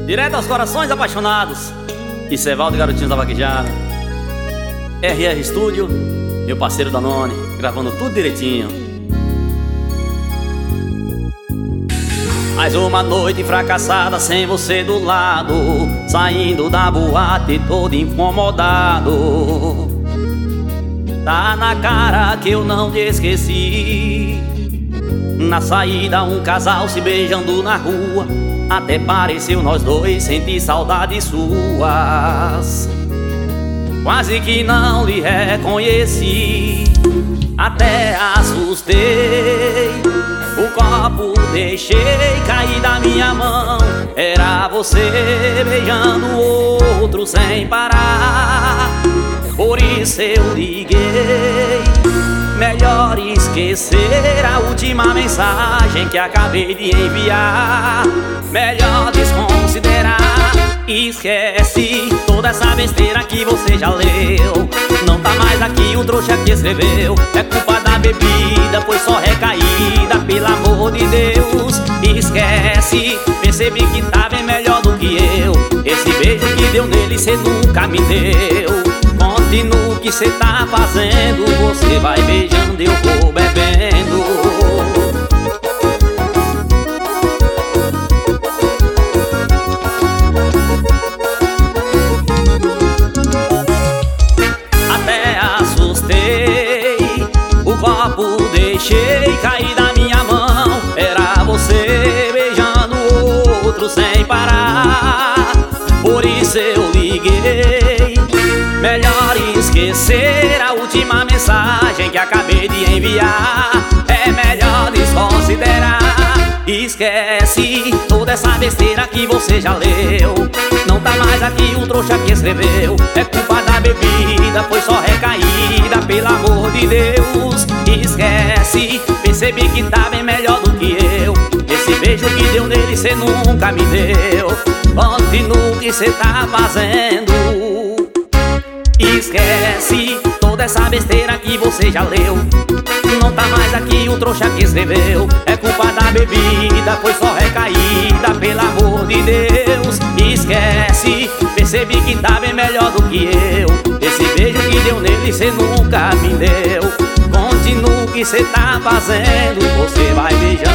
Direto aos corações apaixonados. Isso é Valdo Garotinhos da Vaquejada. RR Studio, meu parceiro Danone, gravando tudo direitinho. Mais uma noite fracassada sem você do lado, saindo da boate todo incomodado. Tá na cara que eu não te esqueci. Na saída um casal se beijando na rua, até pareceu nós dois sentir saudades suas. Quase que não lhe reconheci, até assustei. O copo deixei cair da minha mão, era você beijando o outro sem parar. Por isso eu liguei, melhor esquecer a última mensagem que acabei de enviar. Melhor desconsiderar, esquece toda essa besteira que você já leu. Não tá mais aqui o trouxa que escreveu, é culpa da bebida, foi só recaída, pelo amor de Deus. Esquece, percebi que tá bem melhor do que eu. Esse beijo que deu nele cê nunca me deu. Continua o que cê tá fazendo, você vai beijando, eu vou bebendo. Até assustei, o copo deixei cair da minha mão, era você beijando o outro sem parar. Por isso eu liguei, melhor esquecer a última mensagem que acabei de enviar. É melhor desconsiderar, esquece toda essa besteira que você já leu. Não tá mais aqui o trouxa que escreveu, é culpa da bebida, foi só recaída, pelo amor de Deus. Esquece, percebi que tá bem melhor do que eu. Esse beijo que deu nele cê nunca me deu. Continua o que cê tá fazendo, esquece toda essa besteira que você já leu. Não tá mais aqui o trouxa que escreveu, é culpa da bebida, foi só recaída, pelo amor de Deus. Esquece, percebi que tá bem melhor do que eu. Esse beijo que deu nele cê nunca me deu. Continua o que cê tá fazendo, você vai beijar.